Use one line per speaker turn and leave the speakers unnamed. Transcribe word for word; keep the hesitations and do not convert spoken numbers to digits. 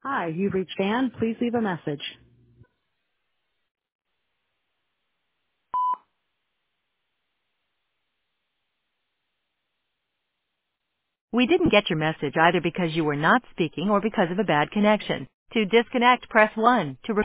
Hi, you've reached Anne. Please leave a message.
We didn't get your message either because you were not speaking or because of a bad connection. To disconnect, press one. To